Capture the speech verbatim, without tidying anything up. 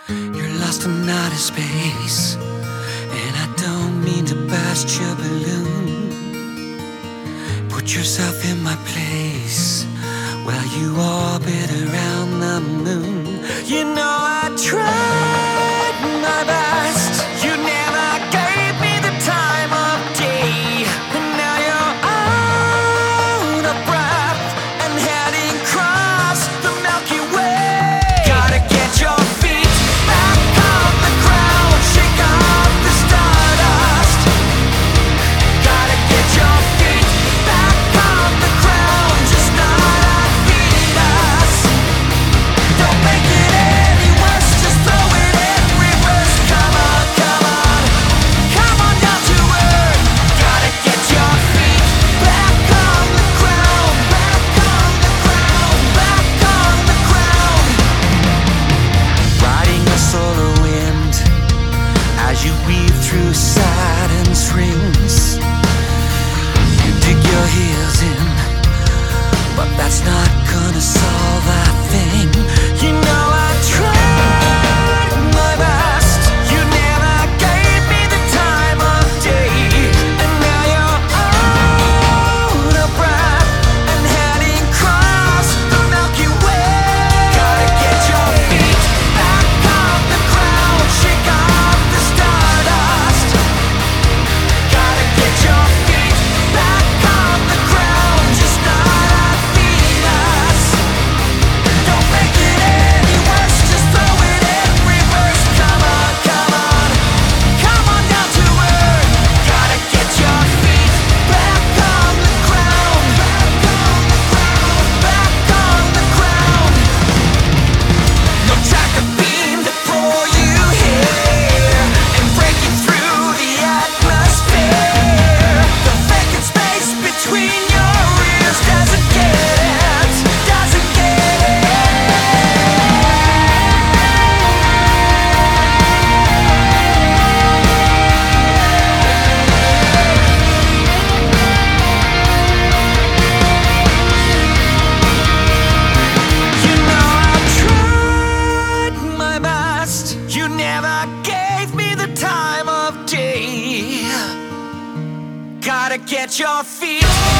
You're lost in outer space, and I don't mean to burst your balloon. Put yourself in my place while you orbit around the moon. You know I tried my best. You never gave me the time of day, and now you're out of breath and heading across the Milky Way. Gotta get your feet back on the ground, shake off the stardust. Gotta get your feet back on the ground, just not unbeat us. Don't make it any worse, just throw it in reverse. Come on, come on, come on down to earth. Gotta get your feet back on the ground, back on the ground, back on the ground. Riding the solar wind as you weave through Saturn's rings. You dig your heels in, but that's not gonna solve a thing. You know I tried my best. You never gave me the time of day, and now you're out of breath and heading across the Milky Way. Gotta get your feet back on the ground, shake off the stardust. Gotta get your feet back on the ground, just not unbeat us. Don't make it any worse, just throw it in reverse. Come on, come on, come on down to earth. Gotta get your feet back on the ground, back on the ground, back on the ground. No tracker beam to pull you here and break you through the atmosphere. The vacant space between your ears doesn't get it, doesn't get it. You know I tried my best. You never gave me the time of day. Gotta get your feet